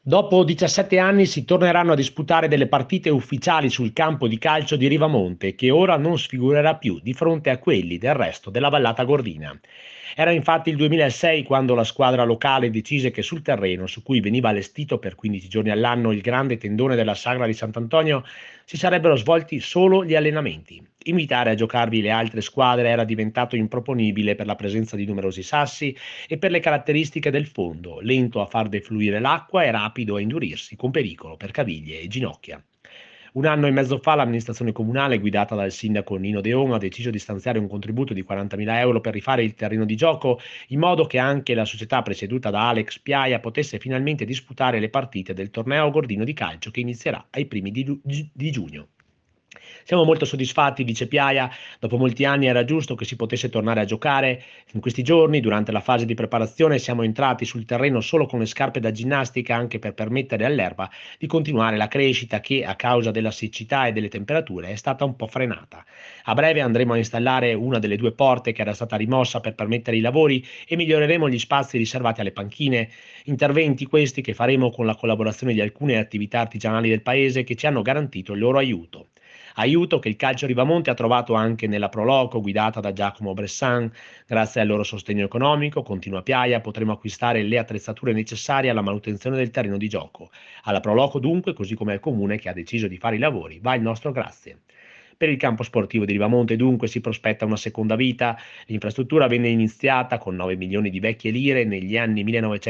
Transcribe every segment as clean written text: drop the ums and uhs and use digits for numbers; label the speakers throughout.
Speaker 1: Dopo 17 anni si torneranno a disputare delle partite ufficiali sul campo di calcio di Rivamonte, che ora non sfigurerà più di fronte a quelli del resto della vallata gordina. Era infatti il 2006 quando la squadra locale decise che sul terreno, su cui veniva allestito per 15 giorni all'anno il grande tendone della Sagra di Sant'Antonio, si sarebbero svolti solo gli allenamenti. Invitare a giocarvi le altre squadre era diventato improponibile per la presenza di numerosi sassi e per le caratteristiche del fondo, lento a far defluire l'acqua e rapido a indurirsi, con pericolo per caviglie e ginocchia. Un anno e mezzo fa l'amministrazione comunale, guidata dal sindaco Nino Deon, ha deciso di stanziare un contributo di 40.000 euro per rifare il terreno di gioco, in modo che anche la società presieduta da Alex Piaia potesse finalmente disputare le partite del torneo gordino di calcio che inizierà ai primi di giugno. Siamo molto soddisfatti, dice Piaia, dopo molti anni era giusto che si potesse tornare a giocare. In questi giorni, durante la fase di preparazione, siamo entrati sul terreno solo con le scarpe da ginnastica, anche per permettere all'erba di continuare la crescita che, a causa della siccità e delle temperature, è stata un po' frenata. A breve andremo a installare una delle due porte che era stata rimossa per permettere i lavori e miglioreremo gli spazi riservati alle panchine, interventi questi che faremo con la collaborazione di alcune attività artigianali del paese che ci hanno garantito il loro aiuto. Aiuto che il Calcio Rivamonte ha trovato anche nella Proloco guidata da Giacomo Bressan. Grazie al loro sostegno economico, continua Piaia, potremo acquistare le attrezzature necessarie alla manutenzione del terreno di gioco. Alla Proloco dunque, così come al comune che ha deciso di fare i lavori, va il nostro grazie. Per il campo sportivo di Rivamonte dunque si prospetta una seconda vita. L'infrastruttura venne iniziata con 9 milioni di vecchie lire negli anni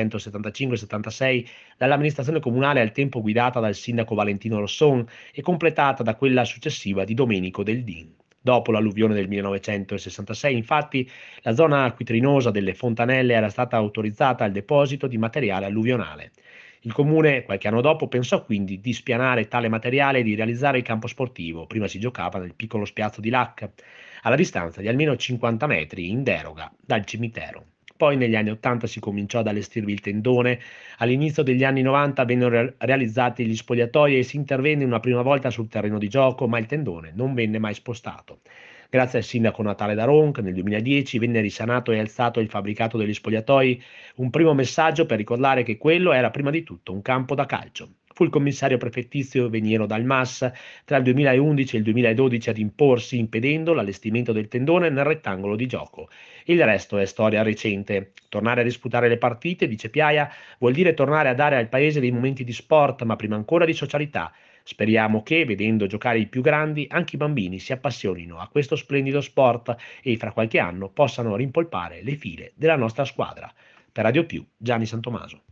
Speaker 1: 1975-76 dall'amministrazione comunale al tempo guidata dal sindaco Valentino Rosson e completata da quella successiva di Domenico Del Din. Dopo l'alluvione del 1966, infatti, la zona acquitrinosa delle fontanelle era stata autorizzata al deposito di materiale alluvionale. Il comune, qualche anno dopo, pensò quindi di spianare tale materiale e di realizzare il campo sportivo. Prima si giocava nel piccolo spiazzo di Lac, alla distanza di almeno 50 metri in deroga dal cimitero. Poi negli anni 80 si cominciò ad allestirvi il tendone, all'inizio degli anni 90 vennero realizzati gli spogliatoi e si intervenne una prima volta sul terreno di gioco, ma il tendone non venne mai spostato. Grazie al sindaco Natale Daronc, nel 2010 venne risanato e alzato il fabbricato degli spogliatoi, un primo messaggio per ricordare che quello era prima di tutto un campo da calcio. Fu il commissario prefettizio Veniero Dal Mas tra il 2011 e il 2012 ad imporsi impedendo l'allestimento del tendone nel rettangolo di gioco. Il resto è storia recente. Tornare a disputare le partite, dice Piaia, vuol dire tornare a dare al paese dei momenti di sport, ma prima ancora di socialità. Speriamo che, vedendo giocare i più grandi, anche i bambini si appassionino a questo splendido sport e fra qualche anno possano rimpolpare le file della nostra squadra. Per Radio Più, Gianni Santomaso.